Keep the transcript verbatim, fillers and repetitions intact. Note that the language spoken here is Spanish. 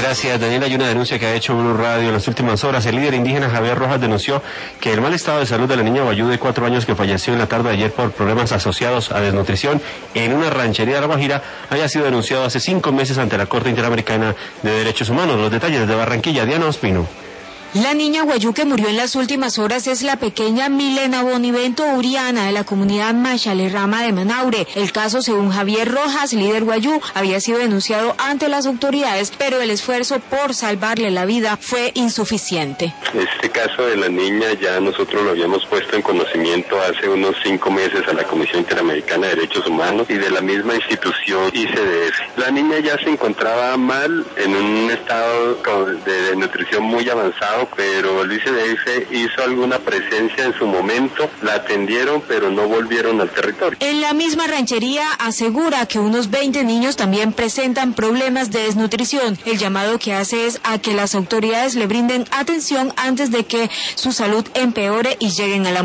Gracias, Daniela. Hay una denuncia que ha hecho Blue Radio en las últimas horas. El líder indígena Javier Rojas denunció que el mal estado de salud de la niña Guayú de cuatro años que falleció en la tarde de ayer por problemas asociados a desnutrición en una ranchería de La Guajira haya sido denunciado hace cinco meses ante la Corte Interamericana de Derechos Humanos. Los detalles desde Barranquilla, Diana Ospino. La niña Guayú que murió en las últimas horas es la pequeña Milena Bonivento Uriana de la comunidad Machalerrama de Manaure. El caso, según Javier Rojas, líder Guayú, había sido denunciado ante las autoridades, pero el esfuerzo por salvarle la vida fue insuficiente. Este caso de la niña ya nosotros lo habíamos puesto en conocimiento hace unos cinco meses a la Comisión Interamericana de Derechos Humanos y de la misma institución I C D F. La niña ya se encontraba mal, en un estado de nutrición muy avanzado, pero el I C D F hizo alguna presencia en su momento, la atendieron, pero no volvieron al territorio. En la misma ranchería asegura que unos veinte niños también presentan problemas de desnutrición. El llamado que hace es a que las autoridades le brinden atención antes de que su salud empeore y lleguen a la